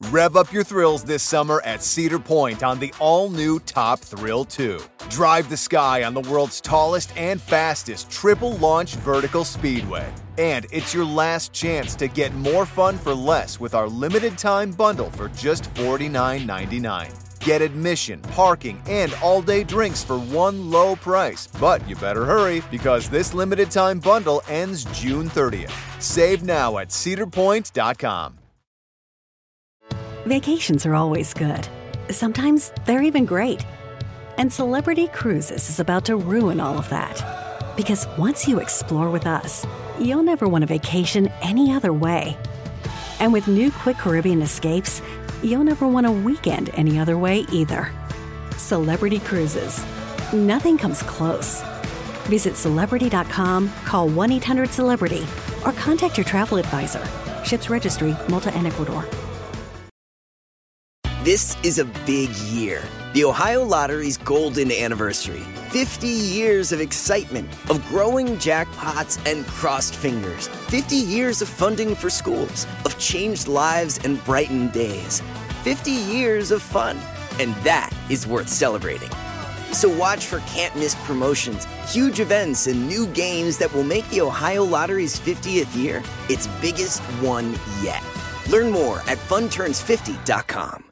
Rev up your thrills this summer at Cedar Point on the all-new Top Thrill 2. Drive the sky on the world's tallest and fastest triple-launch vertical speedway. And it's your last chance to get more fun for less with our limited-time bundle for just $49.99. Get admission, parking, and all-day drinks for one low price. But you better hurry because this limited-time bundle ends June 30th. Save now at cedarpoint.com. Vacations are always good. Sometimes they're even great. And Celebrity Cruises is about to ruin all of that. Because once you explore with us, you'll never want a vacation any other way. And with new Quick Caribbean Escapes, you'll never want a weekend any other way either. Celebrity Cruises. Nothing comes close. Visit Celebrity.com, call 1-800-CELEBRITY, or contact your travel advisor. Ships Registry, Malta and Ecuador. This is a big year. The Ohio Lottery's golden anniversary. 50 years of excitement, of growing jackpots and crossed fingers. 50 years of funding for schools, of changed lives and brightened days. 50 years of fun, and that is worth celebrating. So watch for can't-miss promotions, huge events, and new games that will make the Ohio Lottery's 50th year its biggest one yet. Learn more at funturns50.com.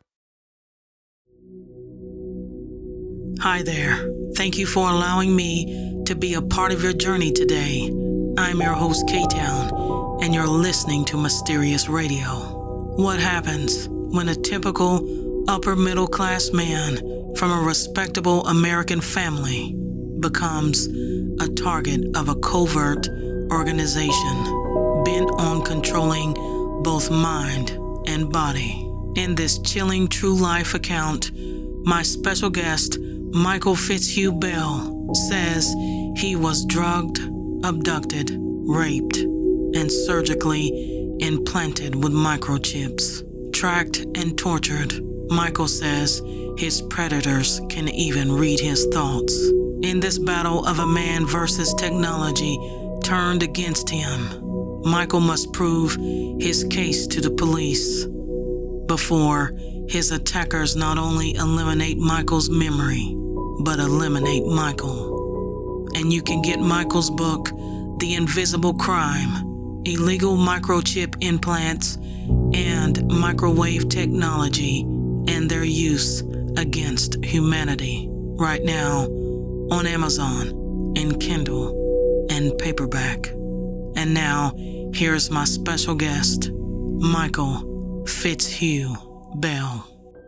Hi there. Thank you for allowing me to be a part of your journey today. I'm your host, K-Town, and you're listening to Mysterious Radio. What happens when a typical upper-middle-class man from a respectable American family becomes a target of a covert organization bent on controlling both mind and body? In this chilling true life account, my special guest, Michael Fitzhugh Bell, says he was drugged, abducted, raped, and surgically implanted with microchips. Tracked and tortured, Michael says his predators can even read his thoughts. In this battle of a man versus technology turned against him, Michael must prove his case to the police before his attackers not only eliminate Michael's memory, but eliminate Michael. And you can get Michael's book, The Invisible Crime, Illegal Microchip Implants and Microwave Technology and Their Use Against Humanity, right now on Amazon, in Kindle, and paperback. And now, here's my special guest, Michael Fitzhugh Bell.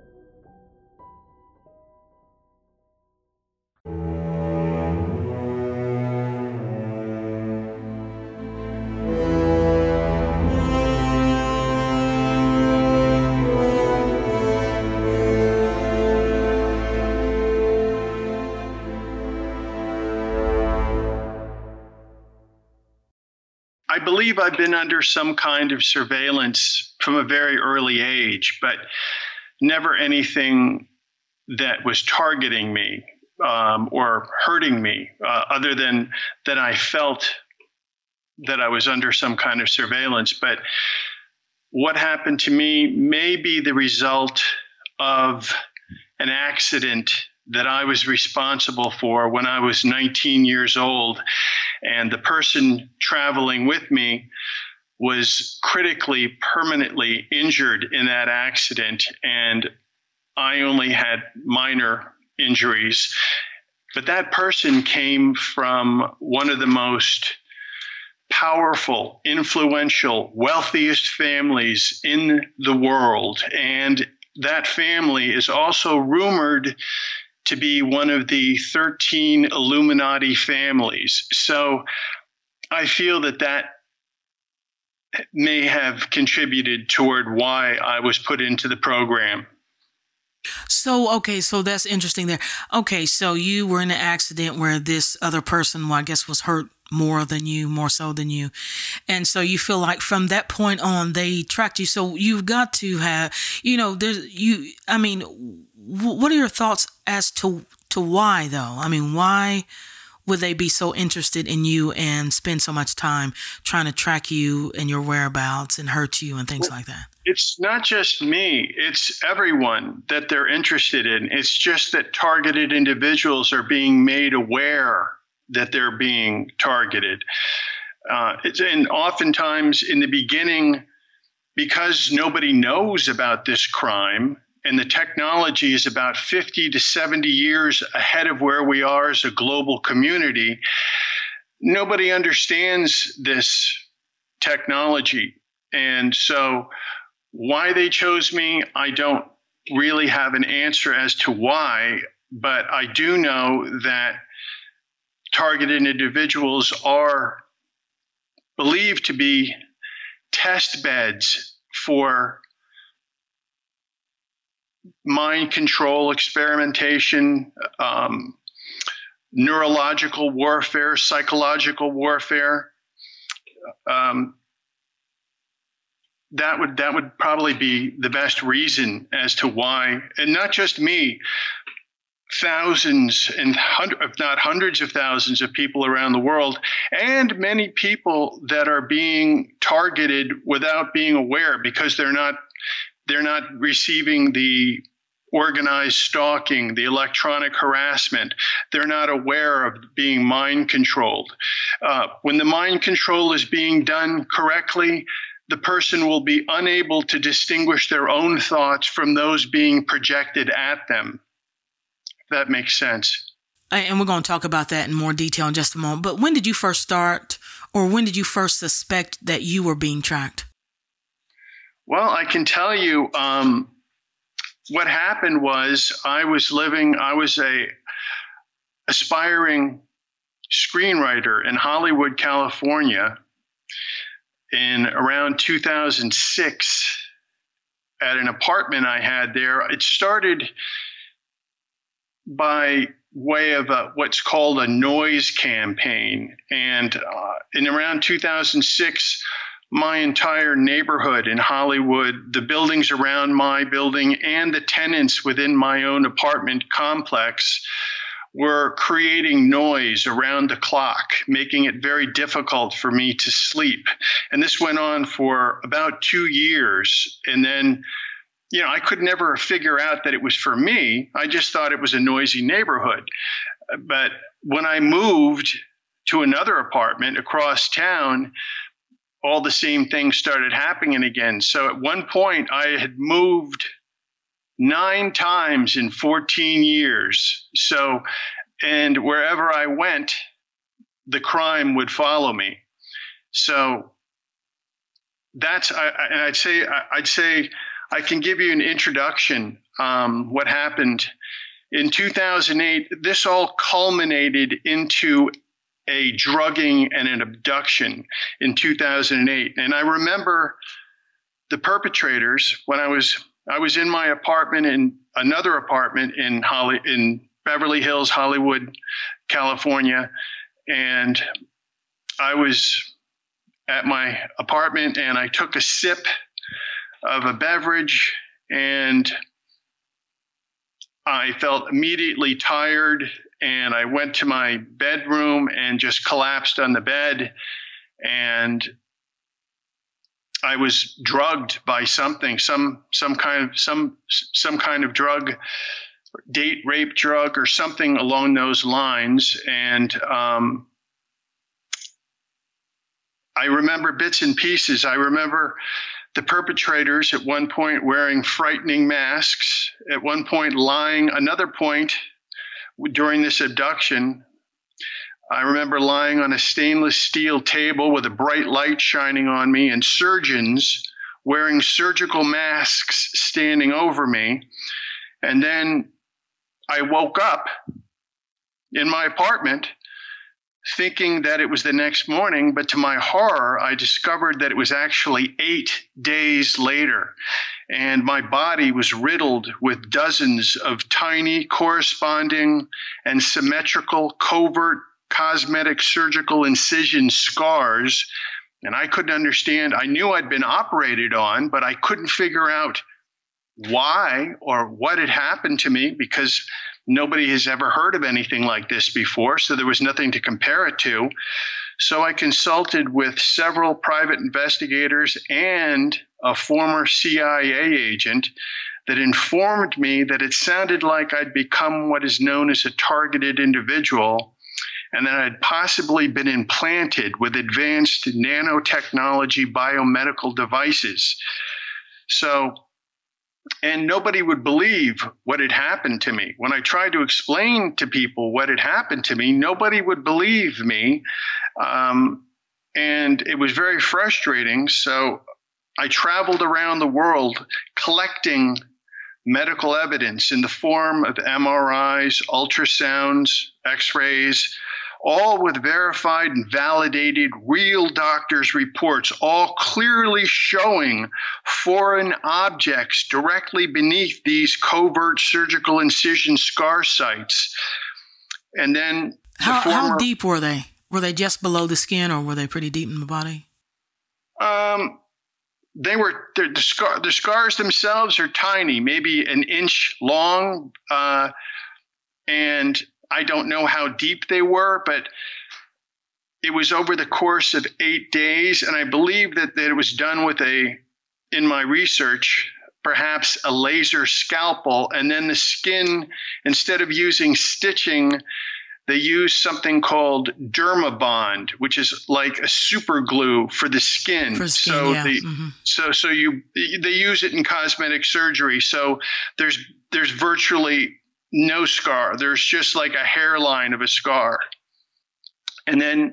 I believe I've been under some kind of surveillance from a very early age, but never anything that was targeting me or hurting me, other than that I felt that I was under some kind of surveillance. But what happened to me may be the result of an accident that I was responsible for when I was 19 years old. And the person traveling with me was critically, permanently injured in that accident. And I only had minor injuries. But that person came from one of the most powerful, influential, wealthiest families in the world. And that family is also rumored to be one of the 13 Illuminati families. So I feel that may have contributed toward why I was put into the program. So, okay, so that's interesting there. Okay, so you were in an accident where this other person, well, I guess, was hurt more so than you. And so you feel like from that point on, they tracked you. So you've got to have, what are your thoughts as to why, though? I mean, why would they be so interested in you and spend so much time trying to track you and your whereabouts and hurt you and things like that? It's not just me, it's everyone that they're interested in. It's just that targeted individuals are being made aware that they're being targeted. And oftentimes in the beginning, because nobody knows about this crime, and the technology is about 50 to 70 years ahead of where we are as a global community, nobody understands this technology. And so why they chose me, I don't really have an answer as to why, but I do know that targeted individuals are believed to be test beds for mind control experimentation, neurological warfare, psychological warfare. That would probably be the best reason as to why, and not just me, thousands and if not hundreds of thousands of people around the world, and many people that are being targeted without being aware because they're not receiving the organized stalking, the electronic harassment. They're not aware of being mind controlled. When the mind control is being done correctly, the person will be unable to distinguish their own thoughts from those being projected at them. If that makes sense. And we're going to talk about that in more detail in just a moment. But when did you first start, or when did you first suspect that you were being tracked? Well, I can tell you what happened was I was a aspiring screenwriter in Hollywood, California, in around 2006 at an apartment I had there. It started by way of what's called a noise campaign. And in around 2006, my entire neighborhood in Hollywood, the buildings around my building and the tenants within my own apartment complex were creating noise around the clock, making it very difficult for me to sleep. And this went on for about 2 years. And then, I could never figure out that it was for me. I just thought it was a noisy neighborhood. But when I moved to another apartment across town, all the same things started happening again. So at one point, I had moved 9 times in 14 years. So, and wherever I went, the crime would follow me. So that's, I'd say I can give you an introduction. What happened in 2008, this all culminated into a drugging and an abduction in 2008. And I remember the perpetrators when I was in my apartment, in another apartment in Beverly Hills, Hollywood, California. And I was at my apartment and I took a sip of a beverage and I felt immediately tired, and I went to my bedroom and just collapsed on the bed, and I was drugged by something, some kind of drug, date rape drug or something along those lines. And I remember bits and pieces. I remember the perpetrators at one point wearing frightening masks, at one point another point during this abduction, I remember lying on a stainless steel table with a bright light shining on me and surgeons wearing surgical masks standing over me. And then I woke up in my apartment thinking that it was the next morning, but to my horror, I discovered that it was actually 8 days later. And my body was riddled with dozens of tiny corresponding and symmetrical covert cosmetic surgical incision scars. And I couldn't understand. I knew I'd been operated on, but I couldn't figure out why or what had happened to me, because nobody has ever heard of anything like this before, so there was nothing to compare it to. So I consulted with several private investigators and a former CIA agent, that informed me that it sounded like I'd become what is known as a targeted individual, and that I'd possibly been implanted with advanced nanotechnology biomedical devices. So, and nobody would believe what had happened to me. When I tried to explain to people what had happened to me, nobody would believe me. And it was very frustrating. So I traveled around the world collecting medical evidence in the form of MRIs, ultrasounds, X-rays, all with verified and validated real doctors' reports, all clearly showing foreign objects directly beneath these covert surgical incision scar sites. And then how deep were they? Were they just below the skin, or were they pretty deep in the body? The scars themselves are tiny, maybe an inch long, and I don't know how deep they were, but it was over the course of 8 days, and I believe that it was done with in my research, perhaps a laser scalpel, and then the skin, instead of using stitching, they use something called Dermabond, which is like a super glue for the skin. So they use it in cosmetic surgery. So there's virtually no scar. There's just like a hairline of a scar. And then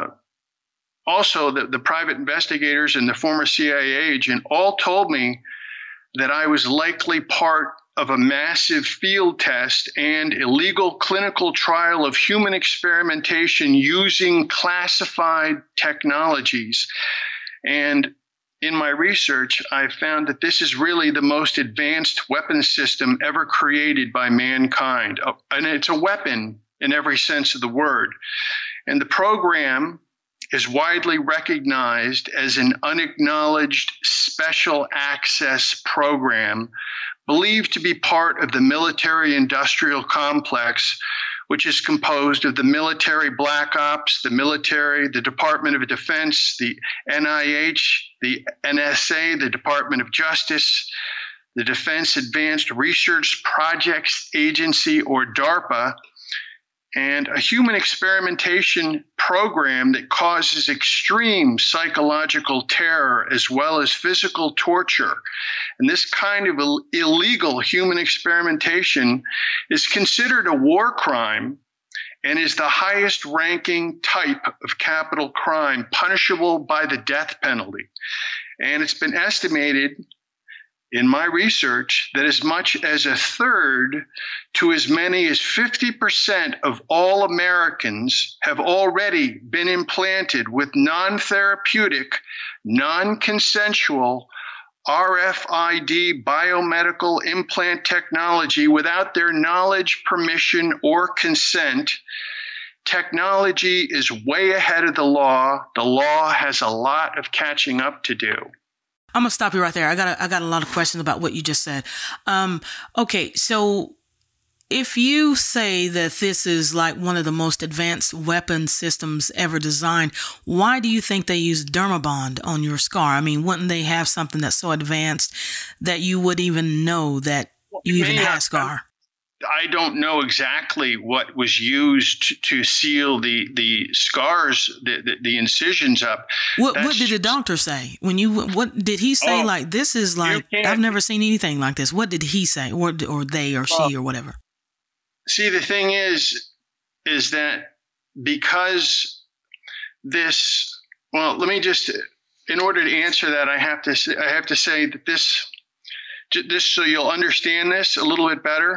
also the private investigators and the former CIA agent all told me that I was likely part of a massive field test and illegal clinical trial of human experimentation using classified technologies. And in my research, I found that this is really the most advanced weapons system ever created by mankind. And it's a weapon in every sense of the word. And the program is widely recognized as an unacknowledged special access program, believed to be part of the military-industrial complex, which is composed of the military black ops, the military, the Department of Defense, the NIH, the NSA, the Department of Justice, the Defense Advanced Research Projects Agency, or DARPA, and a human experimentation program that causes extreme psychological terror as well as physical torture. And this kind of illegal human experimentation is considered a war crime and is the highest ranking type of capital crime punishable by the death penalty. And it's been estimated in my research that as much as a third to as many as 50% of all Americans have already been implanted with non-therapeutic, non-consensual RFID biomedical implant technology without their knowledge, permission, or consent. Technology is way ahead of the law. The law has a lot of catching up to do. I'm gonna stop you right there. I got a lot of questions about what you just said. Okay, so if you say that this is like one of the most advanced weapon systems ever designed, why do you think they use Dermabond on your scar? I mean, wouldn't they have something that's so advanced that you would even know that you even had a scar? I don't know exactly what was used to seal the scars, the incisions up. What did the doctor say what did he say? Like, this is like, I've never seen anything like this. What did he say, or they or she or whatever? See, the thing is that because this, well, let me just, in order to answer that, I have to say that this, so you'll understand this a little bit better.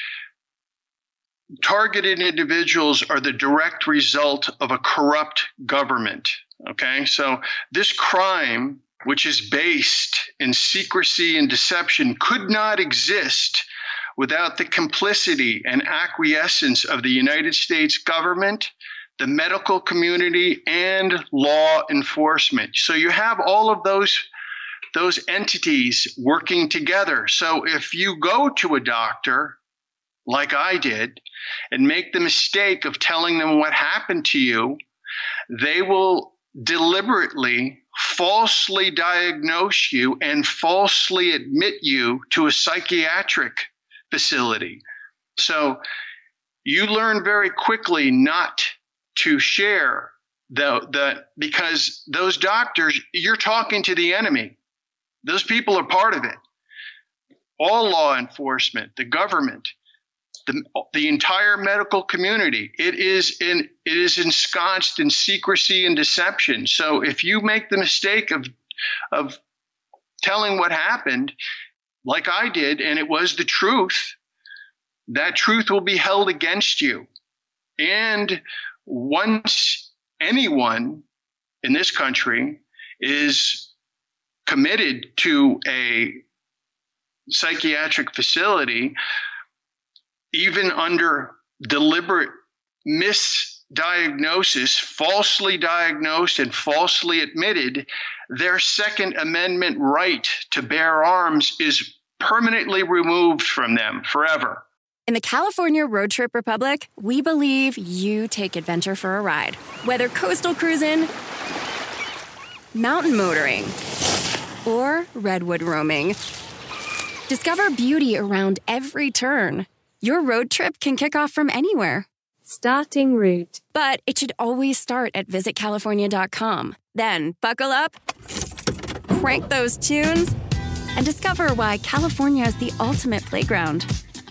Targeted individuals are the direct result of a corrupt government. Okay, so this crime, which is based in secrecy and deception, could not exist without the complicity and acquiescence of the United States government, the medical community, and law enforcement. So you have all of those entities working together. So if you go to a doctor, like I did, and make the mistake of telling them what happened to you, they will deliberately falsely diagnose you and falsely admit you to a psychiatric facility. So you learn very quickly not to share because those doctors, you're talking to the enemy. Those people are part of it. All law enforcement, the government, the entire medical community, it is ensconced in secrecy and deception. So if you make the mistake of telling what happened, like I did, and it was the truth, that truth will be held against you. And once anyone in this country is committed to a psychiatric facility, even under deliberate misdiagnosis, falsely diagnosed and falsely admitted, their Second Amendment right to bear arms is permanently removed from them forever. In the California Road Trip Republic, we believe you take adventure for a ride. Whether coastal cruising, mountain motoring, or redwood roaming, discover beauty around every turn. Your road trip can kick off from anywhere. Starting route. But it should always start at visitcalifornia.com. Then buckle up, crank those tunes, and discover why California is the ultimate playground.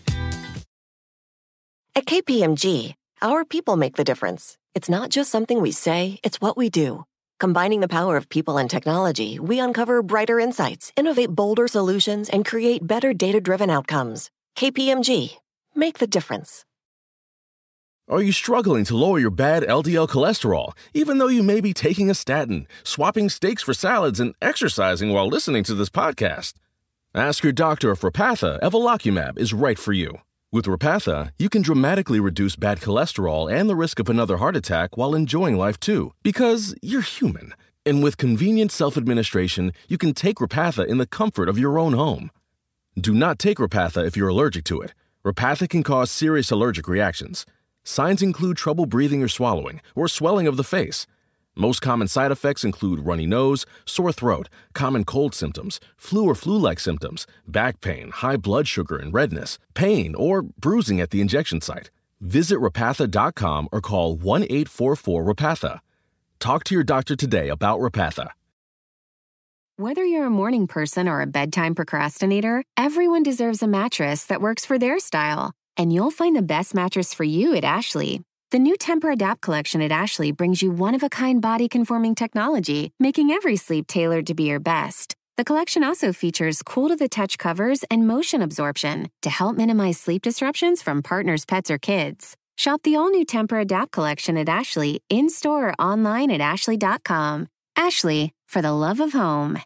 At KPMG, our people make the difference. It's not just something we say, it's what we do. Combining the power of people and technology, we uncover brighter insights, innovate bolder solutions, and create better data-driven outcomes. KPMG. Make the difference. Are you struggling to lower your bad LDL cholesterol, even though you may be taking a statin, swapping steaks for salads, and exercising while listening to this podcast? Ask your doctor if Repatha Evolocumab is right for you. With Repatha, you can dramatically reduce bad cholesterol and the risk of another heart attack while enjoying life too, because you're human. And with convenient self-administration, you can take Repatha in the comfort of your own home. Do not take Repatha if you're allergic to it. Repatha can cause serious allergic reactions. Signs include trouble breathing or swallowing, or swelling of the face. Most common side effects include runny nose, sore throat, common cold symptoms, flu or flu-like symptoms, back pain, high blood sugar and redness, pain, or bruising at the injection site. Visit Repatha.com or call 1-844-REPATHA. Talk to your doctor today about Repatha. Whether you're a morning person or a bedtime procrastinator, everyone deserves a mattress that works for their style. And you'll find the best mattress for you at Ashley. The new Temper-Adapt collection at Ashley brings you one-of-a-kind body-conforming technology, making every sleep tailored to be your best. The collection also features cool-to-the-touch covers and motion absorption to help minimize sleep disruptions from partners, pets, or kids. Shop the all-new Temper-Adapt collection at Ashley, in-store or online at ashley.com. Ashley, for the love of home.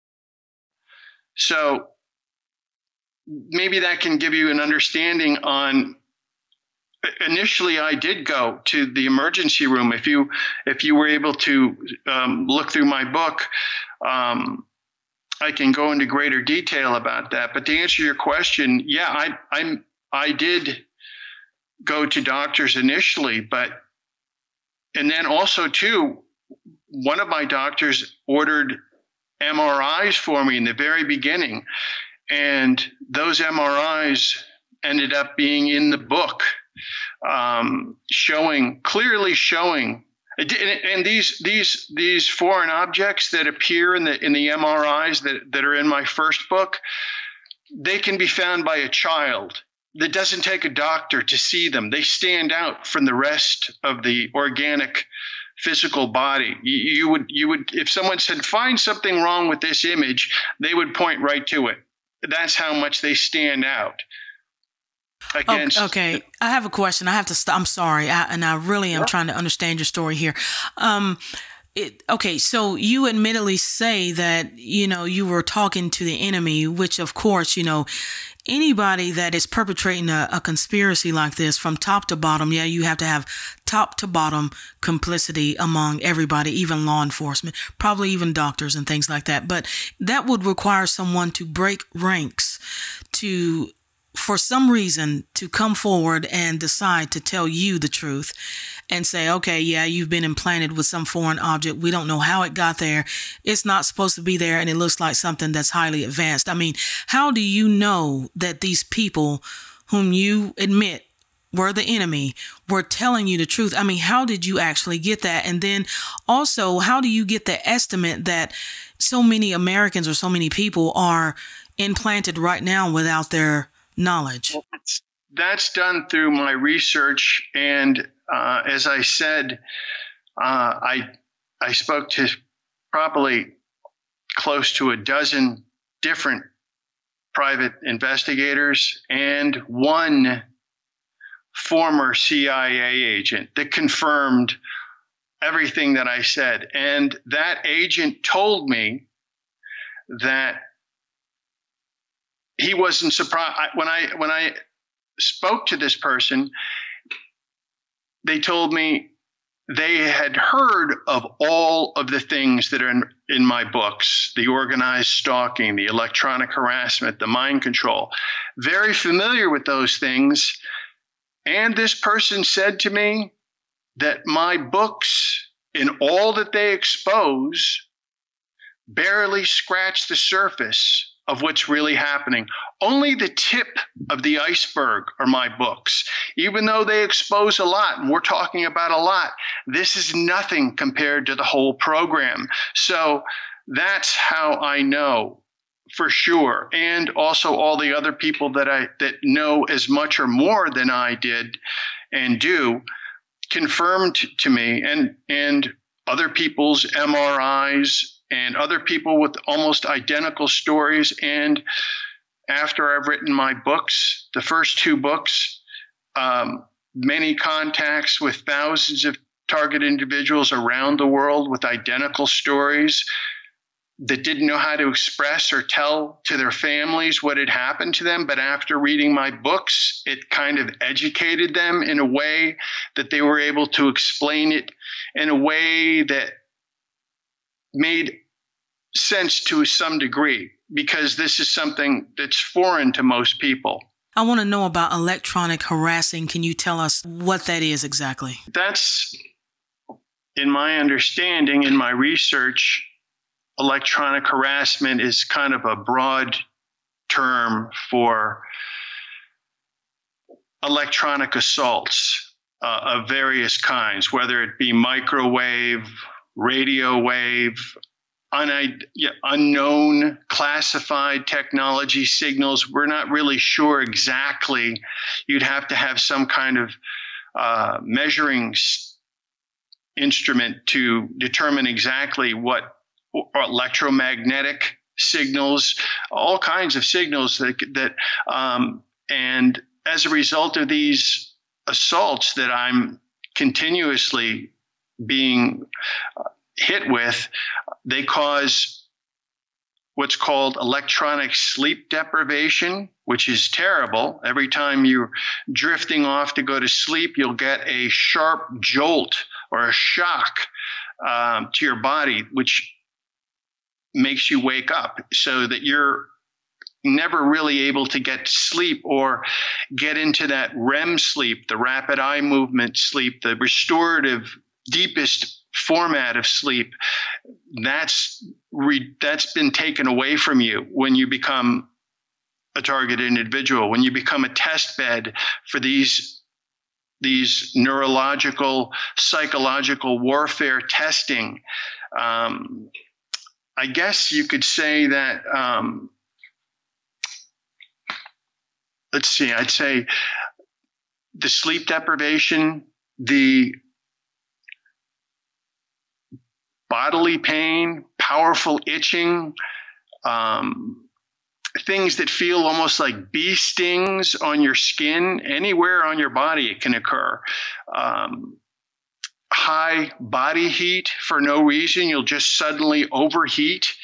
So maybe that can give you an understanding on. Initially, I did go to the emergency room. If you were able to look through my book, I can go into greater detail about that. But to answer your question, yeah, I did go to doctors initially, and then also too, one of my doctors ordered MRIs for me in the very beginning, and those MRIs ended up being in the book. Clearly showing, and these foreign objects that appear in the MRIs that are in my first book, they can be found by a child. That doesn't take a doctor to see them. They stand out from the rest of the organic physical body. You would if someone said find something wrong with this image, they would point right to it. That's how much they stand out. Okay. I have a question. I have to stop. I'm sorry. I really am trying to understand your story here. So you admittedly say that, you were talking to the enemy, which of course, anybody that is perpetrating a conspiracy like this from top to bottom, you have to have top to bottom complicity among everybody, even law enforcement, probably even doctors and things like that. But that would require someone to break ranks for some reason, to come forward and decide to tell you the truth and say, okay, yeah, you've been implanted with some foreign object. We don't know how it got there. It's not supposed to be there, and it looks like something that's highly advanced. I mean, how do you know that these people whom you admit were the enemy were telling you the truth? I mean, how did you actually get that? And then also, how do you get the estimate that so many Americans or so many people are implanted right now without their knowledge? Well, that's done through my research. And as I said, I spoke to probably close to a dozen different private investigators and one former CIA agent that confirmed everything that I said. And that agent told me that he wasn't surprised. When I spoke to this person, they told me they had heard of all of the things that are in my books, the organized stalking, the electronic harassment, the mind control, very familiar with those things. And this person said to me that my books, in all that they expose, barely scratch the surface of what's really happening. Only the tip of the iceberg are my books. Even though they expose a lot, and we're talking about a lot, this is nothing compared to the whole program. So that's how I know for sure. And also all the other people that know as much or more than I did and do confirmed to me, and other people's MRIs and other people with almost identical stories. And after I've written my books, the first two books, many contacts with thousands of target individuals around the world with identical stories that didn't know how to express or tell to their families what had happened to them. But after reading my books, it kind of educated them in a way that they were able to explain it in a way that made sense to some degree, because this is something that's foreign to most people. I want to know about electronic harassing. Can you tell us what that is exactly? That's, in my understanding, in my research, electronic harassment is kind of a broad term for electronic assaults of various kinds, whether it be microwave, radio wave, unknown classified technology signals. We're not really sure exactly. You'd have to have some kind of measuring instrument to determine exactly what electromagnetic signals, all kinds of signals that and as a result of these assaults that I'm continuously being hit with, they cause what's called electronic sleep deprivation, which is terrible. Every time you're drifting off to go to sleep, you'll get a sharp jolt or a shock to your body, which makes you wake up, so that you're never really able to get to sleep or get into that REM sleep, the rapid eye movement sleep, the restorative, deepest format of sleep. That's been taken away from you when you become a targeted individual, when you become a test bed for these neurological, psychological warfare testing. I guess you could say that, I'd say the sleep deprivation, the bodily pain, powerful itching, things that feel almost like bee stings on your skin, anywhere on your body it can occur. High body heat for no reason. You'll just suddenly overheat.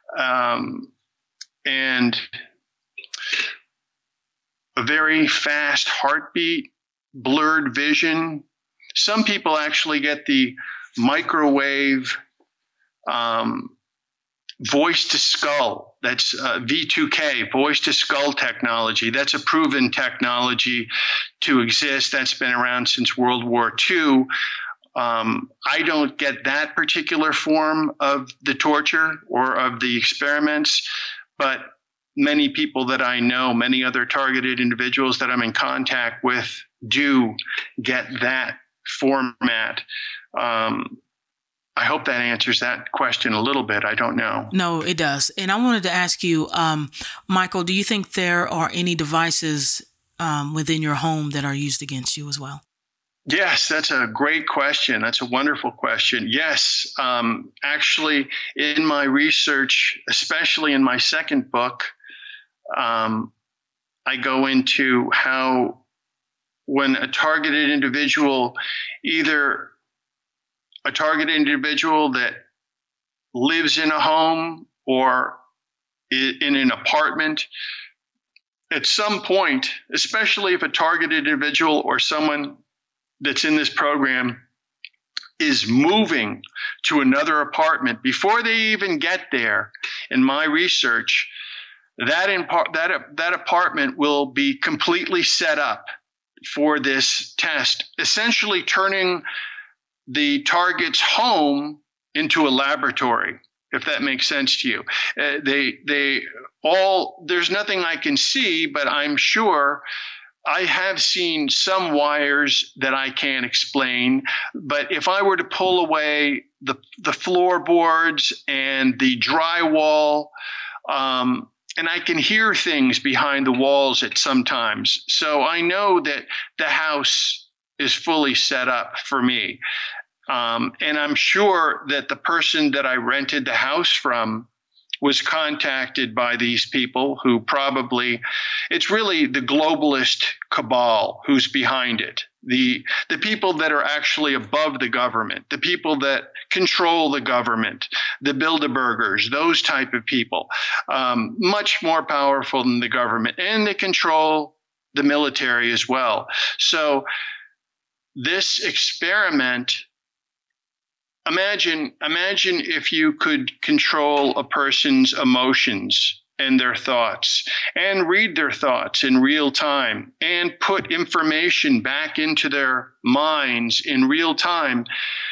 And a very fast heartbeat, blurred vision. Some people actually get the microwave voice to skull. That's V2K, voice to skull technology. That's a proven technology to exist. That's been around since World War II. I don't get that particular form of the torture or of the experiments, but many people that I know, many other targeted individuals that I'm in contact with do get that format. I hope that answers that question a little bit. I don't know. No, it does. And I wanted to ask you, Michael, do you think there are any devices within your home that are used against you as well? Yes, that's a great question. That's a wonderful question. Yes, actually, in my research, especially in my second book, I go into how when a targeted individual, either a targeted individual that lives in a home or in an apartment, at some point, especially if a targeted individual or someone that's in this program is moving to another apartment, before they even get there, in my research, that apartment will be completely set up for this test, essentially turning the target's home into a laboratory, if that makes sense to you. There's nothing I can see, but I'm sure I have seen some wires that I can't explain. But if I were to pull away the floorboards and the drywall, and I can hear things behind the walls at sometimes. So I know that the house is fully set up for me. And I'm sure that the person that I rented the house from was contacted by these people who probably, it's really the globalist cabal who's behind it. The people that are actually above the government, the people that control the government, the Bilderbergers, those type of people, much more powerful than the government, and they control the military as well. So this experiment, imagine if you could control a person's emotions and their thoughts and read their thoughts in real time and put information back into their minds in real time.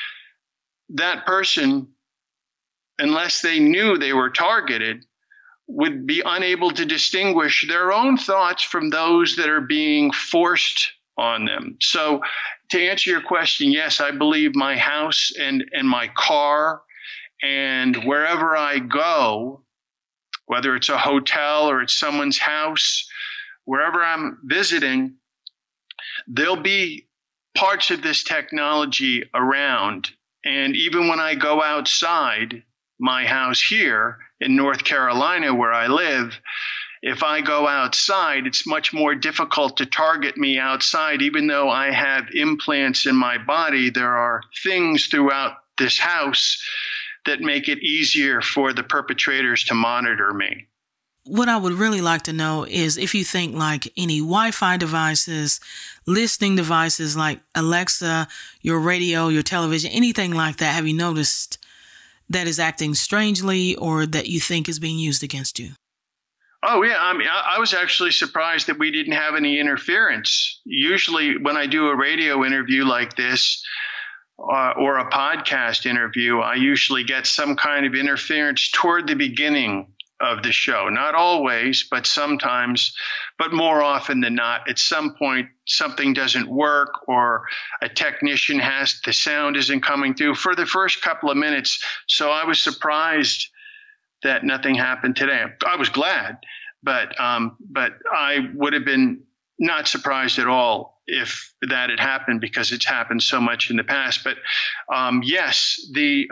That person, unless they knew they were targeted, would be unable to distinguish their own thoughts from those that are being forced on them. So to answer your question, yes, I believe my house and my car and wherever I go, whether it's a hotel or it's someone's house, wherever I'm visiting, there'll be parts of this technology around. And even when I go outside my house here in North Carolina, where I live, if I go outside, it's much more difficult to target me outside. Even though I have implants in my body, there are things throughout this house that make it easier for the perpetrators to monitor me. What I would really like to know is if you think like any Wi-Fi devices, listening devices like Alexa, your radio, your television, anything like that, have you noticed that is acting strangely or that you think is being used against you? Oh, yeah. I mean, I was actually surprised that we didn't have any interference. Usually when I do a radio interview like this or a podcast interview, I usually get some kind of interference toward the beginning of the show. Not always, but sometimes, but more often than not, at some point, something doesn't work or a technician the sound isn't coming through for the first couple of minutes. So I was surprised that nothing happened today. I was glad, but I would have been not surprised at all if that had happened because it's happened so much in the past. But yes, the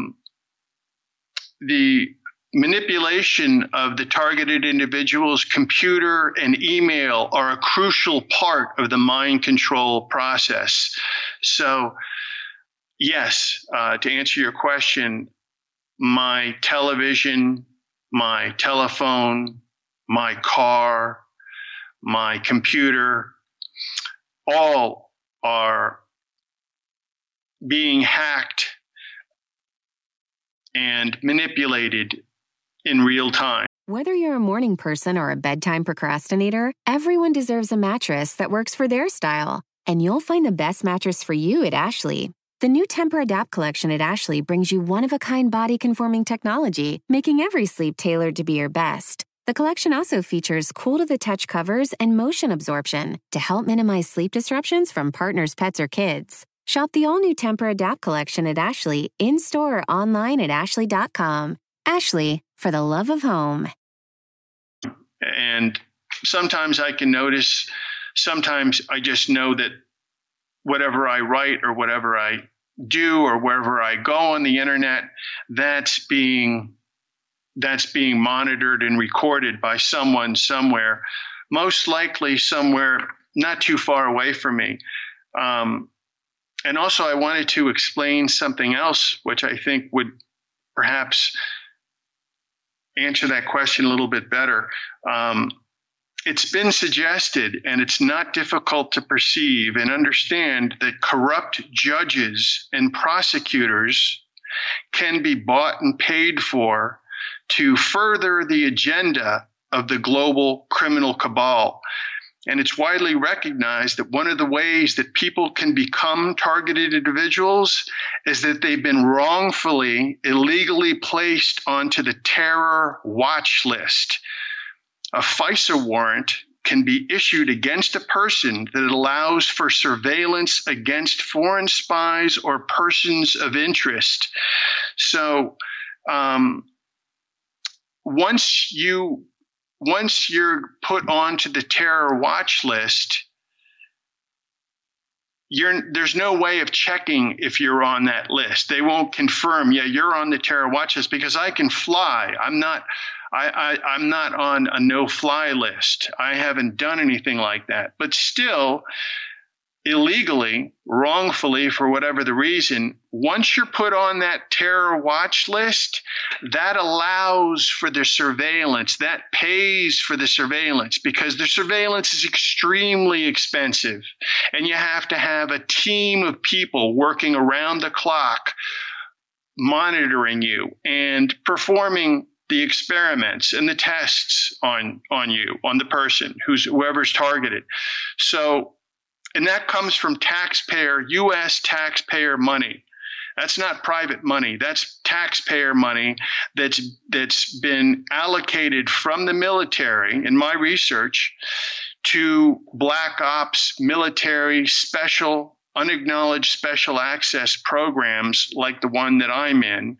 manipulation of the targeted individual's computer and email are a crucial part of the mind control process. So yes, to answer your question, my television, my telephone, my car, my computer, all are being hacked and manipulated in real time. Whether you're a morning person or a bedtime procrastinator, everyone deserves a mattress that works for their style. And you'll find the best mattress for you at Ashley. The new Tempur-Adapt collection at Ashley brings you one-of-a-kind body-conforming technology, making every sleep tailored to be your best. The collection also features cool-to-the-touch covers and motion absorption to help minimize sleep disruptions from partners, pets, or kids. Shop the all-new Tempur-Adapt collection at Ashley, in-store or online at ashley.com. Ashley, for the love of home. And sometimes I can notice, sometimes I just know that whatever I write or whatever I do or wherever I go on the internet, that's being monitored and recorded by someone somewhere, most likely somewhere not too far away from me. And also I wanted to explain something else, which I think would perhaps answer that question a little bit better. It's been suggested, and it's not difficult to perceive and understand, that corrupt judges and prosecutors can be bought and paid for to further the agenda of the global criminal cabal. And it's widely recognized that one of the ways that people can become targeted individuals is that they've been wrongfully, illegally placed onto the terror watch list. A FISA warrant can be issued against a person that allows for surveillance against foreign spies or persons of interest. So once you're put onto the terror watch list, there's no way of checking if you're on that list. They won't confirm, yeah, you're on the terror watch list, because I can fly. I'm not on a no-fly list. I haven't done anything like that. But still, illegally, wrongfully, for whatever the reason, once you're put on that terror watch list, that allows for the surveillance, that pays for the surveillance, because the surveillance is extremely expensive. And you have to have a team of people working around the clock, monitoring you and performing the experiments and the tests on you, on the person, whoever's targeted. So, and that comes from U.S. taxpayer money. That's not private money. That's taxpayer money that's been allocated from the military, in my research, to black ops, military, special, unacknowledged special access programs like the one that I'm in.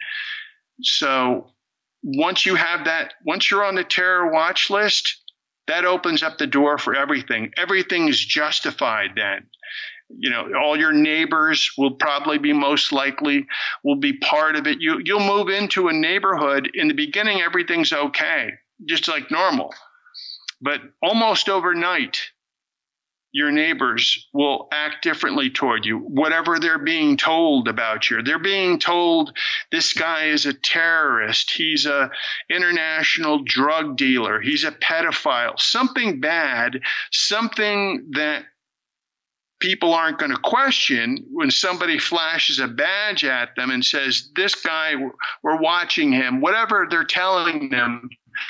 So once you have that, once you're on the terror watch list, that opens up the door for everything. Everything is justified then. You know, all your neighbors will probably be most likely will be part of it. You'll move into a neighborhood. In the beginning, everything's okay, just like normal. But almost overnight, your neighbors will act differently toward you, whatever they're being told about you. They're being told this guy is a terrorist. He's an international drug dealer. He's a pedophile. Something bad, something that people aren't going to question when somebody flashes a badge at them and says, this guy, we're watching him, whatever they're telling them.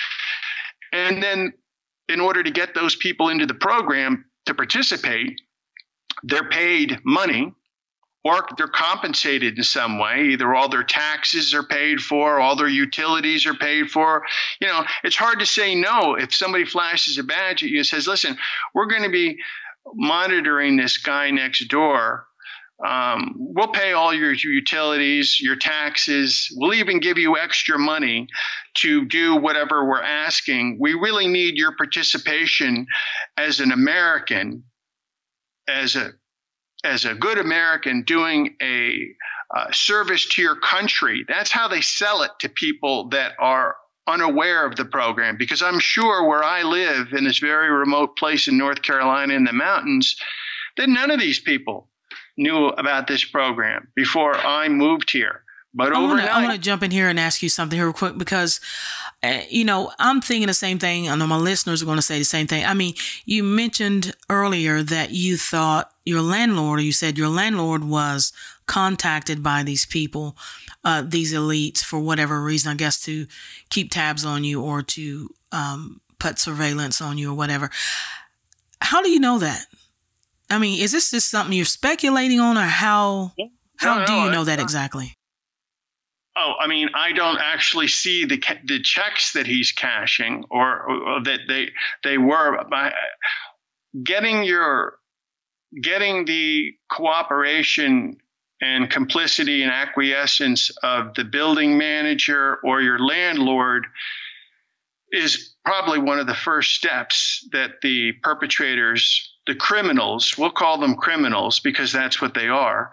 And then in order to get those people into the program to participate, they're paid money or they're compensated in some way. Either all their taxes are paid for, all their utilities are paid for. You know, it's hard to say no if somebody flashes a badge at you and says, listen, we're going to be monitoring this guy next door. We'll pay all your utilities, your taxes. We'll even give you extra money to do whatever we're asking. We really need your participation as an American, as a good American doing a service to your country. That's how they sell it to people that are unaware of the program, because I'm sure where I live in this very remote place in North Carolina in the mountains, that none of these people knew about this program before I moved here. But overnight, I want to jump in here and ask you something real quick, because I'm thinking the same thing. I know my listeners are going to say the same thing. I mean, you mentioned earlier that you thought your landlord, or you said your landlord was contacted by these people, these elites, for whatever reason, I guess to keep tabs on you or to put surveillance on you or whatever. How do you know that? I mean, is this just something you're speculating on, or how do you know that exactly? Oh, I mean, I don't actually see the checks that he's cashing or that they were. By getting the cooperation and complicity and acquiescence of the building manager or your landlord is probably one of the first steps that the perpetrators, the criminals, we'll call them criminals because that's what they are,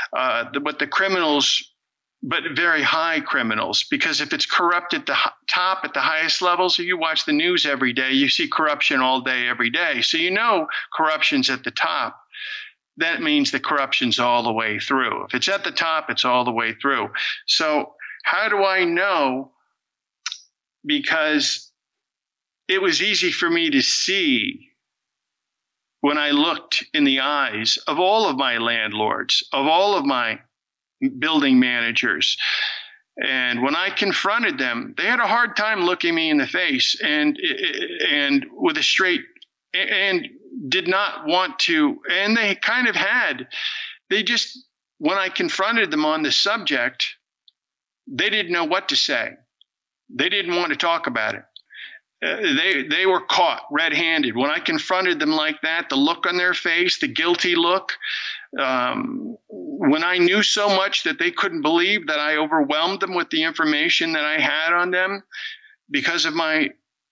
but very high criminals, because if it's corrupt at the top, at the highest levels, if you watch the news every day, you see corruption all day, every day. So corruption's at the top. That means the corruption's all the way through. If it's at the top, it's all the way through. So how do I know? Because it was easy for me to see when I looked in the eyes of all of my landlords, of all of my building managers. And when I confronted them, they had a hard time looking me in the face and with a straight, and did not want to. And they kind of had, when I confronted them on the subject, they didn't know what to say. They didn't want to talk about it. They were caught red-handed. When I confronted them like that, the look on their face, the guilty look, when I knew so much that they couldn't believe that I overwhelmed them with the information that I had on them because of my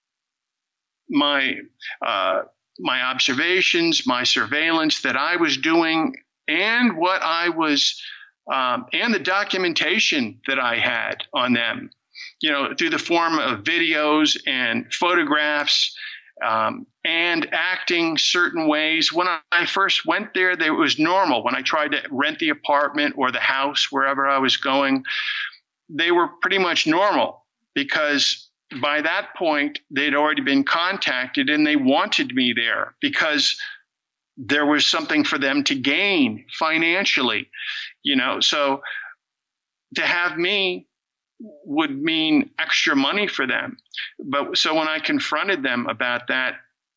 observations, my surveillance that I was doing, and what I was, and the documentation that I had on them, through the form of videos and photographs, and acting certain ways. When I first went there, it was normal. When I tried to rent the apartment or the house, wherever I was going, they were pretty much normal because by that point, they'd already been contacted and they wanted me there because there was something for them to gain financially, so to have me would mean extra money for them. But so when I confronted them about that,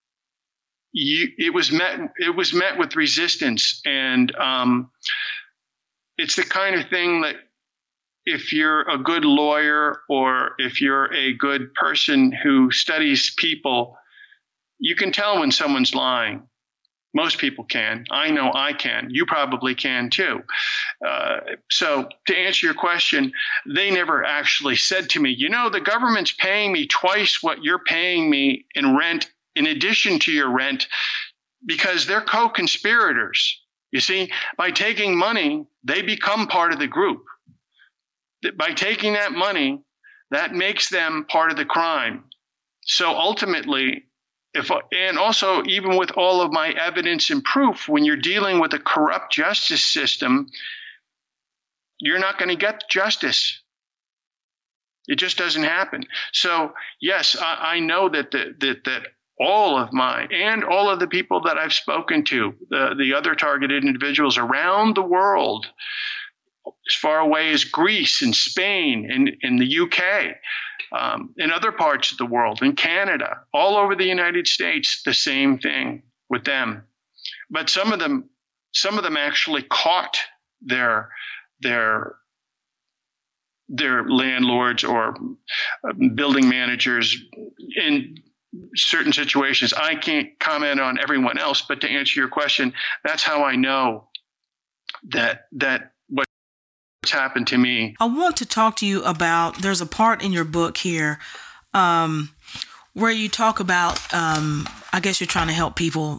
it was met with resistance. And it's the kind of thing that if you're a good lawyer or if you're a good person who studies people, you can tell when someone's lying. Most people can. I know I can. You probably can too. So to answer your question, they never actually said to me, the government's paying me twice what you're paying me in rent, in addition to your rent, because they're co-conspirators. You see, by taking money, they become part of the group. By taking that money, that makes them part of the crime. So ultimately, and also even with all of my evidence and proof, when you're dealing with a corrupt justice system, you're not going to get justice. It just doesn't happen. So yes, I know that all of the people that I've spoken to, the other targeted individuals around the world, as far away as Greece and Spain and in the UK, in other parts of the world, in Canada, all over the United States, the same thing with them. But some of them actually caught their landlords or building managers in certain situations. I can't comment on everyone else, but to answer your question, that's how I know that what's happened to me. I want to talk to you about, there's a part in your book here where you talk about, I guess you're trying to help people,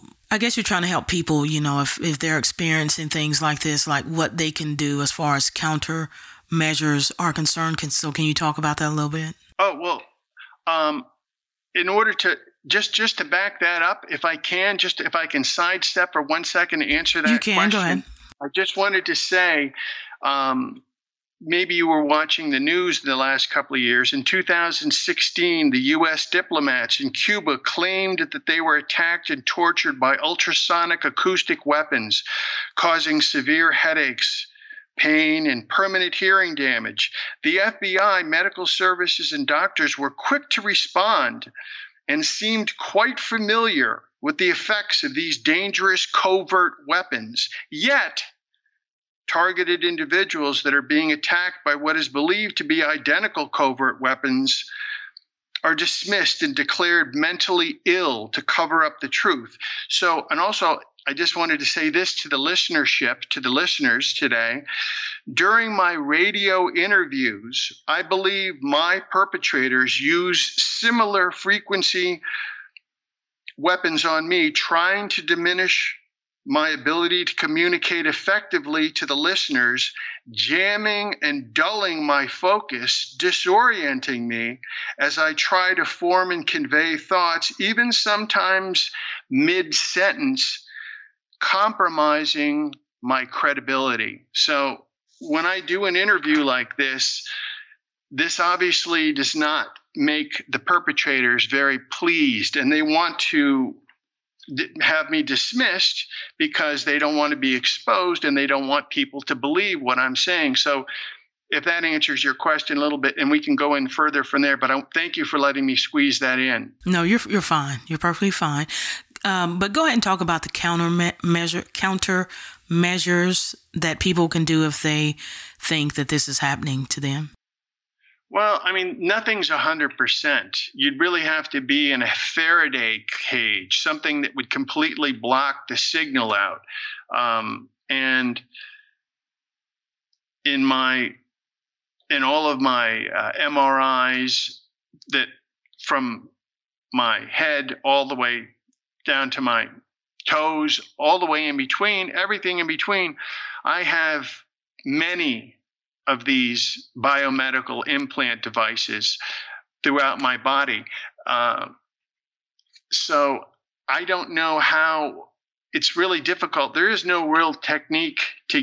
if they're experiencing things like this, like what they can do as far as countermeasures are concerned. So can you talk about that a little bit? Oh, well, in order to just to back that up, if I can sidestep for 1 second to answer that question. You can, go ahead. I just wanted to say, maybe you were watching the news in the last couple of years. In 2016, the U.S. diplomats in Cuba claimed that they were attacked and tortured by ultrasonic acoustic weapons, causing severe headaches, pain, and permanent hearing damage. The FBI, medical services, and doctors were quick to respond and seemed quite familiar with the effects of these dangerous covert weapons. Yet, targeted individuals that are being attacked by what is believed to be identical covert weapons are dismissed and declared mentally ill to cover up the truth. So, and also, I just wanted to say this to the listenership, to the listeners today. During my radio interviews, I believe my perpetrators use similar frequency weapons on me, trying to diminish my ability to communicate effectively to the listeners, jamming and dulling my focus, disorienting me as I try to form and convey thoughts, even sometimes mid-sentence, compromising my credibility. So when I do an interview like this obviously does not make the perpetrators very pleased, and they want to have me dismissed because they don't want to be exposed and they don't want people to believe what I'm saying. So if that answers your question a little bit, and we can go in further from there, but thank you for letting me squeeze that in. No, you're fine. You're perfectly fine. But go ahead and talk about the counter measures that people can do if they think that this is happening to them. Well, I mean, nothing's 100%. You'd really have to be in a Faraday cage, something that would completely block the signal out. And in all of my MRIs, that from my head all the way down to my toes, all the way in between, everything in between, I have many of these biomedical implant devices throughout my body. So I don't know how. It's really difficult. There is no real technique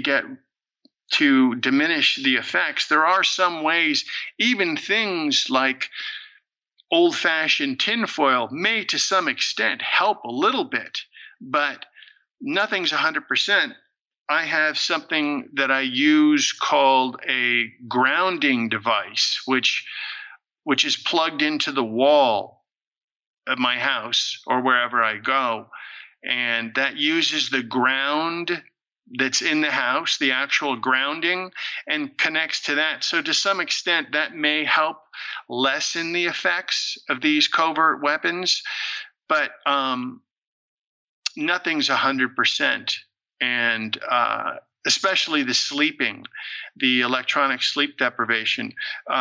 to diminish the effects. There are some ways, even things like old-fashioned tinfoil may to some extent help a little bit, but nothing's 100%. I have something that I use called a grounding device, which is plugged into the wall of my house or wherever I go. And that uses the ground that's in the house, the actual grounding, and connects to that. So to some extent, that may help lessen the effects of these covert weapons, but nothing's 100%. And especially the sleeping, the electronic sleep deprivation.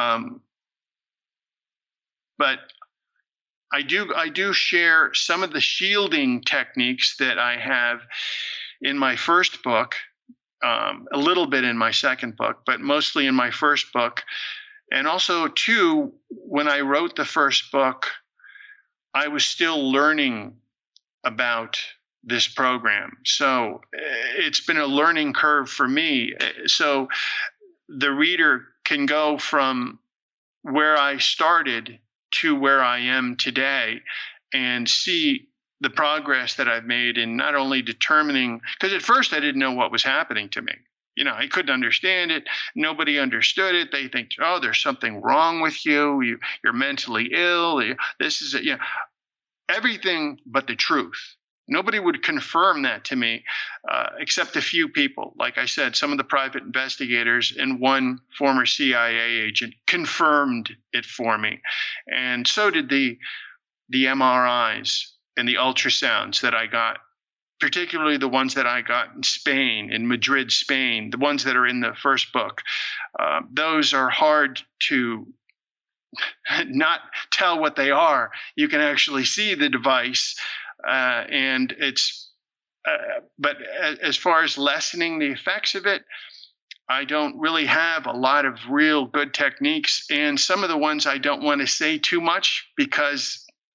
But I do share some of the shielding techniques that I have in my first book, a little bit in my second book, but mostly in my first book. And also, too, when I wrote the first book, I was still learning about this program. So it's been a learning curve for me. So the reader can go from where I started to where I am today and see the progress that I've made in not only determining, because at first I didn't know what was happening to me. You know, I couldn't understand it. Nobody understood it. They think, oh, there's something wrong with you. You're mentally ill. This is it. You know, everything but the truth. Nobody would confirm that to me, except a few people. Like I said, some of the private investigators and one former CIA agent confirmed it for me. And so did the MRIs and the ultrasounds that I got, particularly the ones that I got in Spain, in Madrid, Spain, the ones that are in the first book. Those are hard to not tell what they are. You can actually see the device. And it's, but as far as lessening the effects of it, I don't really have a lot of real good techniques. And some of the ones I don't want to say too much because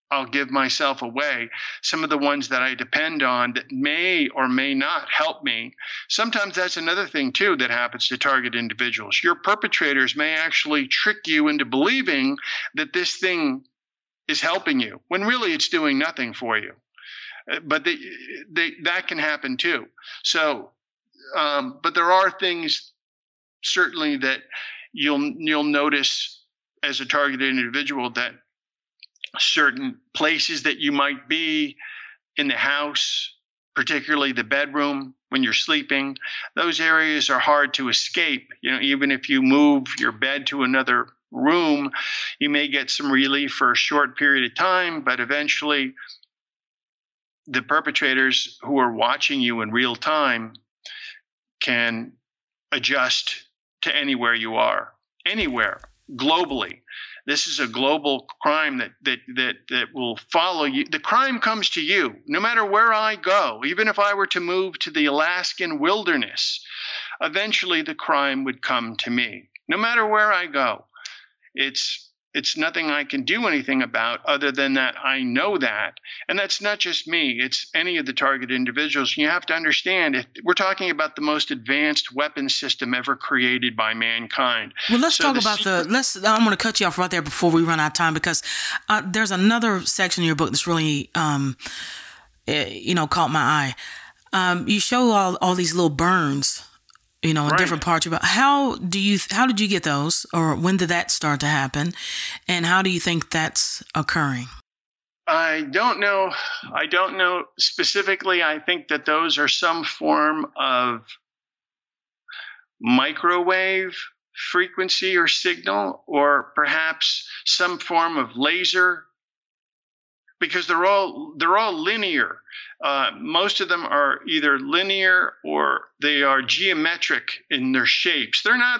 I'll give myself away. Some of the ones that I depend on that may or may not help me. Sometimes that's another thing too that happens to target individuals. Your perpetrators may actually trick you into believing that this thing is helping you when really it's doing nothing for you. But that can happen too. So, but there are things certainly that you'll notice as a targeted individual, that certain places that you might be in the house, particularly the bedroom when you're sleeping, those areas are hard to escape. Even if you move your bed to another room, you may get some relief for a short period of time, but eventually the perpetrators who are watching you in real time can adjust to anywhere you are, anywhere, globally. This is a global crime that will follow you. The crime comes to you no matter where I go. Even if I were to move to the Alaskan wilderness, eventually the crime would come to me. No matter where I go, it's nothing I can do anything about other than that I know that. And that's not just me. It's any of the targeted individuals. You have to understand, we're talking about the most advanced weapon system ever created by mankind. Well, let's talk about I'm going to cut you off right there before we run out of time, because there's another section in your book that's really, caught my eye. You show all these little burns, in right. different parts about how did you get those, or when did that start to happen, and how do you think that's occurring? I don't know specifically. I think that those are some form of microwave frequency or signal, or perhaps some form of laser, because they're all linear. Most of them are either linear or they are geometric in their shapes. They're not.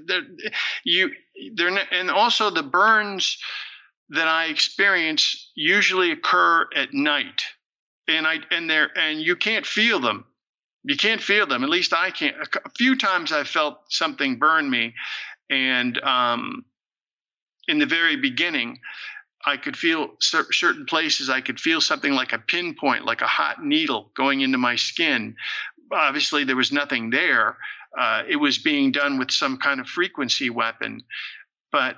And also the burns that I experience usually occur at night, and you can't feel them. You can't feel them. At least I can't. A few times I felt something burn me, and in the very beginning, I could feel certain places. I could feel something like a pinpoint, like a hot needle going into my skin. Obviously, there was nothing there. It was being done with some kind of frequency weapon. But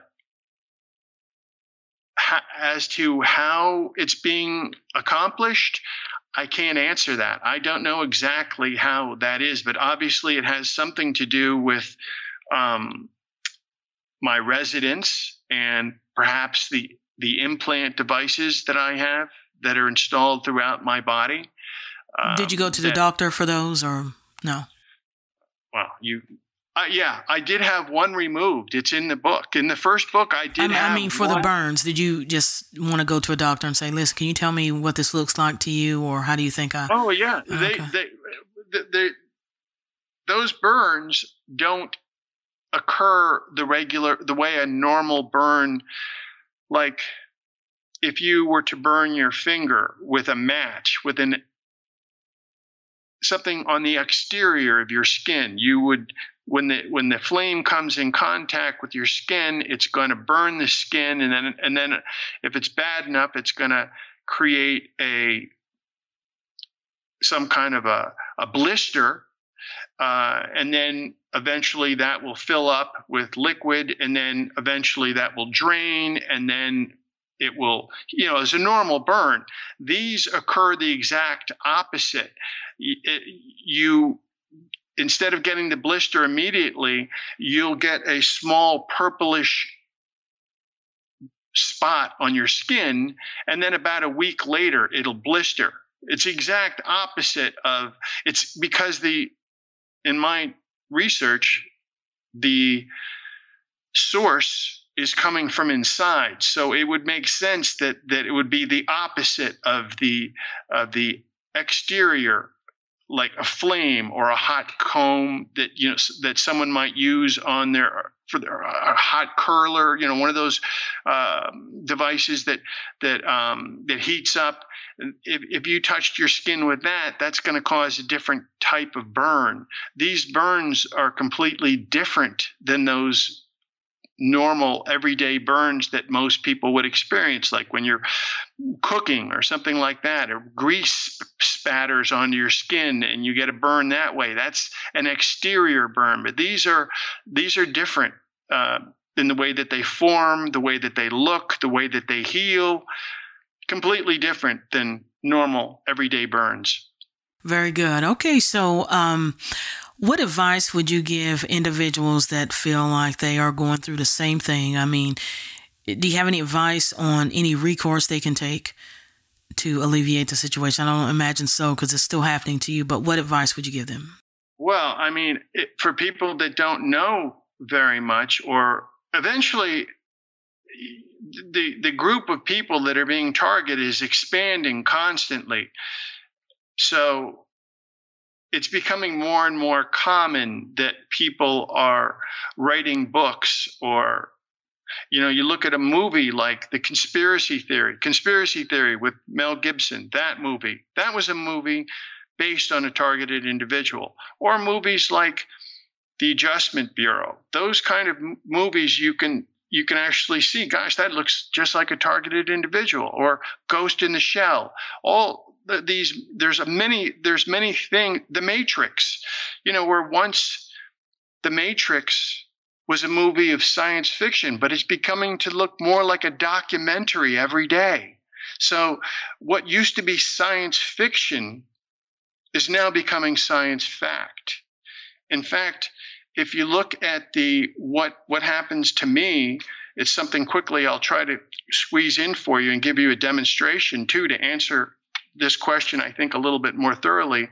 as to how it's being accomplished, I can't answer that. I don't know exactly how that is, but obviously it has something to do with my residence and perhaps the implant devices that I have that are installed throughout my body. Did you go to the doctor for those, or no? Well, I did have one removed. It's in the book. In the first book, I did have. I mean, for the burns, did you just want to go to a doctor and say, "Listen, can you tell me what this looks like to you, or how do you think I?" Oh yeah, those burns don't occur the way a normal burn. Like if you were to burn your finger with a match, with something on the exterior of your skin, you would, when the flame comes in contact with your skin, it's going to burn the skin, and then if it's bad enough, it's going to create some kind of a blister, and then eventually that will fill up with liquid, and then eventually that will drain, and then it will, as a normal burn. These occur the exact opposite. Instead of getting the blister immediately, you'll get a small purplish spot on your skin, and then about a week later, it'll blister. It's the exact opposite of, it's because in my research, the source is coming from inside. So it would make sense that it would be the opposite of the exterior, like a flame or a hot comb that someone might use on for their hot curler, one of those devices that heats up. If you touched your skin with that, that's going to cause a different type of burn. These burns are completely different than those normal everyday burns that most people would experience, like when you're cooking or something like that, or grease spatters onto your skin and you get a burn that way. That's an exterior burn. But these are different in the way that they form, the way that they look, the way that they heal. Completely different than normal everyday burns. Very good. Okay, so what advice would you give individuals that feel like they are going through the same thing? I mean, do you have any advice on any recourse they can take to alleviate the situation? I don't imagine so, because it's still happening to you, but what advice would you give them? Well, I mean, for people that don't know very much, or eventually the group of people that are being targeted is expanding constantly. So it's becoming more and more common that people are writing books, or, you look at a movie like The Conspiracy Theory with Mel Gibson, that movie. That was a movie based on a targeted individual. Or movies like The Adjustment Bureau. Those kind of movies you can actually see, gosh, that looks just like a targeted individual. Or Ghost in the Shell. All these, there's many things. The Matrix, where once The Matrix was a movie of science fiction, but it's becoming to look more like a documentary every day. So what used to be science fiction is now becoming science fact. In fact, if you look at what happens to me, it's something quickly I'll try to squeeze in for you and give you a demonstration too to answer this question, I think, a little bit more thoroughly.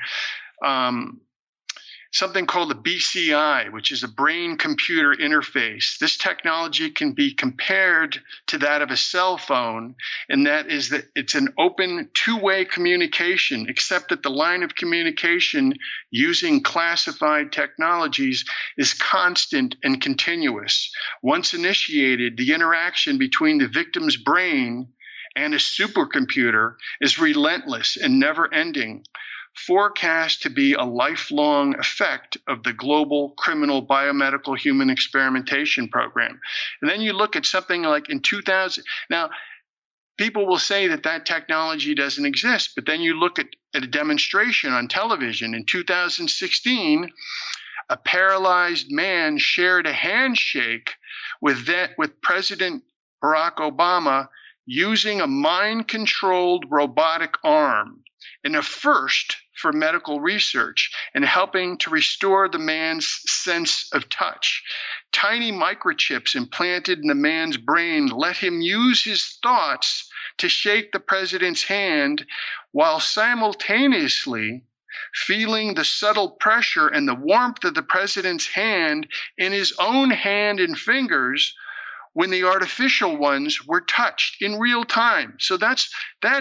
Something called the BCI, which is a brain-computer interface. This technology can be compared to that of a cell phone, and that is that it's an open two-way communication, except that the line of communication using classified technologies is constant and continuous. Once initiated, the interaction between the victim's brain and a supercomputer is relentless and never-ending, forecast to be a lifelong effect of the global criminal biomedical human experimentation program. And then you look at something like in 2000. Now, people will say that technology doesn't exist, but then you look at a demonstration on television in 2016. A paralyzed man shared a handshake with President Barack Obama using a mind-controlled robotic arm, in a first for medical research and helping to restore the man's sense of touch. Tiny microchips implanted in the man's brain let him use his thoughts to shake the president's hand while simultaneously feeling the subtle pressure and the warmth of the president's hand in his own hand and fingers when the artificial ones were touched in real time. So that's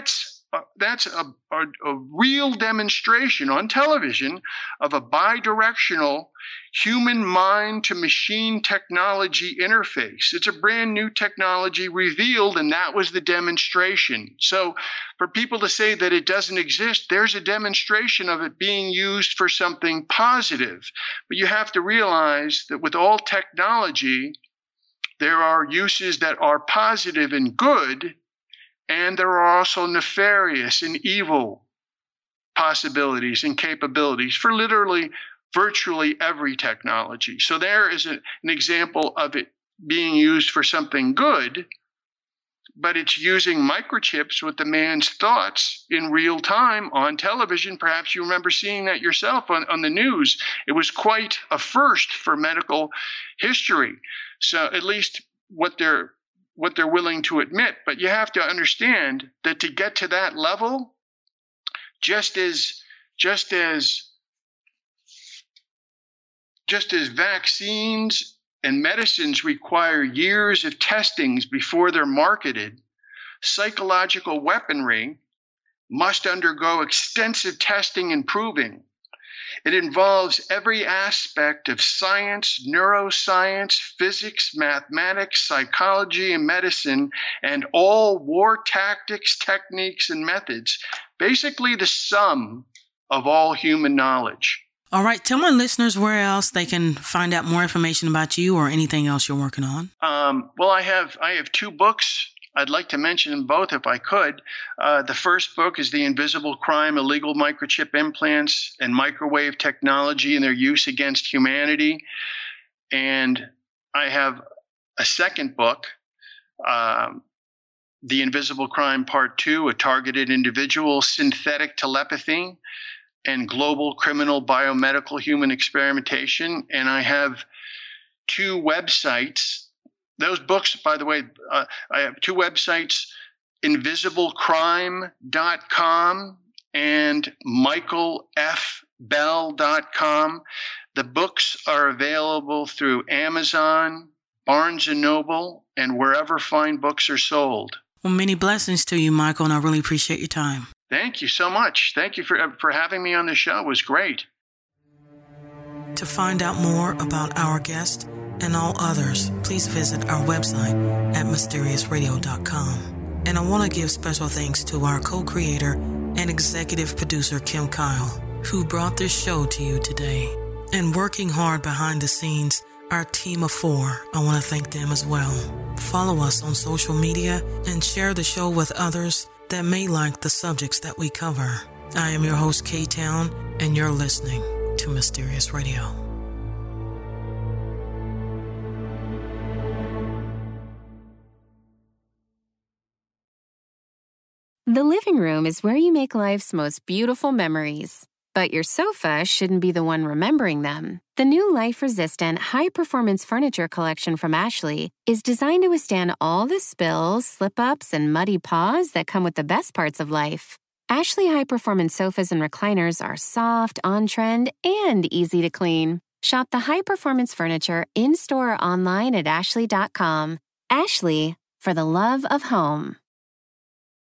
a real demonstration on television of a bidirectional human mind to machine technology interface. It's a brand new technology revealed, and that was the demonstration. So for people to say that it doesn't exist, there's a demonstration of it being used for something positive. But you have to realize that with all technology, there are uses that are positive and good, and there are also nefarious and evil possibilities and capabilities for literally virtually every technology. So there is an example of it being used for something good, but it's using microchips with the man's thoughts in real time on television. Perhaps you remember seeing that yourself on the news. It was quite a first for medical history. So at least what they're willing to admit. But you have to understand that to get to that level, just as vaccines and medicines require years of testings before they're marketed, psychological weaponry must undergo extensive testing and proving. It involves every aspect of science, neuroscience, physics, mathematics, psychology, and medicine, and all war tactics, techniques, and methods, basically the sum of all human knowledge. All right. Tell my listeners where else they can find out more information about you or anything else you're working on. Well, I have 2 books. I'd like to mention them both if I could. The first book is The Invisible Crime, Illegal Microchip Implants and Microwave Technology and Their Use Against Humanity. And I have a second book, The Invisible Crime Part 2, A Targeted Individual, Synthetic Telepathy, and Global Criminal Biomedical Human Experimentation. And I have 2 websites. Those books, by the way, I have 2 websites, invisiblecrime.com and michaelfbell.com. The books are available through Amazon, Barnes & Noble, and wherever fine books are sold. Well, many blessings to you, Michael, and I really appreciate your time. Thank you so much. Thank you for having me on the show. It was great. To find out more about our guest and all others, please visit our website at mysteriousradio.com. And I want to give special thanks to our co-creator and executive producer, Kim Kyle, who brought this show to you today. And working hard behind the scenes, our team of 4, I want to thank them as well. Follow us on social media and share the show with others that may like the subjects that we cover. I am your host, K-Town, and you're listening to Mysterious Radio. The living room is where you make life's most beautiful memories. But your sofa shouldn't be the one remembering them. The new life-resistant, high-performance furniture collection from Ashley is designed to withstand all the spills, slip-ups, and muddy paws that come with the best parts of life. Ashley high-performance sofas and recliners are soft, on-trend, and easy to clean. Shop the high-performance furniture in-store or online at ashley.com. Ashley, for the love of home.